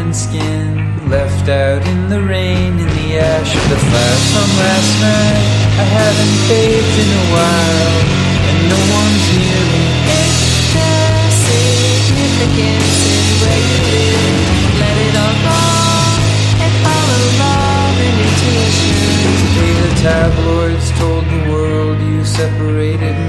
broken skin, left out in the rain, in the ash of the fire from last night. I haven't bathed in a while, and no one's near me. Is there significance in where you live? Let it all go and follow love and intuition. Today the tabloids told the world you separated me.